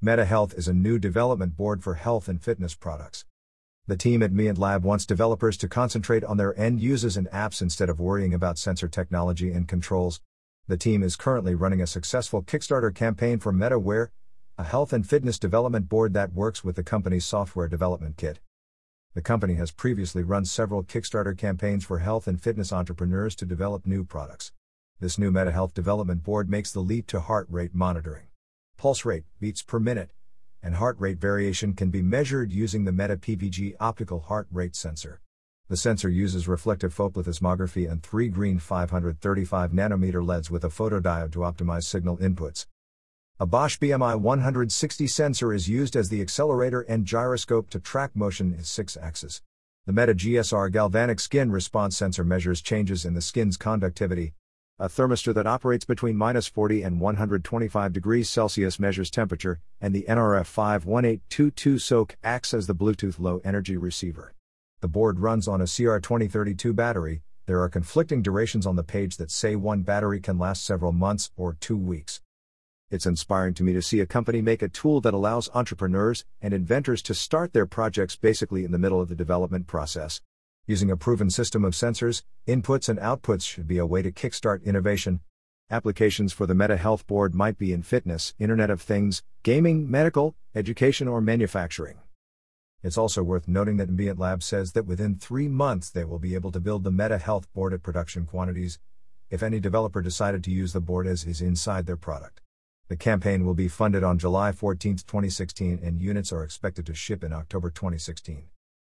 MetaHealth is a new development board for health and fitness products. The team at Mient Lab wants developers to concentrate on their end users and apps instead of worrying about sensor technology and controls. The team is currently running a successful Kickstarter campaign for MetaWare, a health and fitness development board that works with the company's software development kit. The company has previously run several Kickstarter campaigns for health and fitness entrepreneurs to develop new products. This new MetaHealth development board makes the leap to heart rate monitoring. Pulse rate, beats per minute, and heart rate variation can be measured using the Meta PVG optical heart rate sensor. The sensor uses reflective photoplethysmography and 3 green 535 nanometer LEDs with a photodiode to optimize signal inputs. A Bosch BMI 160 sensor is used as the accelerator and gyroscope to track motion in 6 axes. The Meta GSR galvanic skin response sensor measures changes in the skin's conductivity. A thermistor that operates between -40 and 125 degrees Celsius measures temperature, and the NRF 51822 SOC acts as the Bluetooth Low Energy receiver. The board runs on a CR2032 battery. There are conflicting durations on the page that say one battery can last several months or 2 weeks. It's inspiring to me to see a company make a tool that allows entrepreneurs and inventors to start their projects basically in the middle of the development process. Using a proven system of sensors, inputs and outputs should be a way to kickstart innovation. Applications for the MetaHealth board might be in fitness, Internet of Things, gaming, medical, education or manufacturing. It's also worth noting that Mient Lab says that within 3 months they will be able to build the MetaHealth board at production quantities, if any developer decided to use the board as is inside their product. The campaign will be funded on July 14, 2016 and units are expected to ship in October 2016.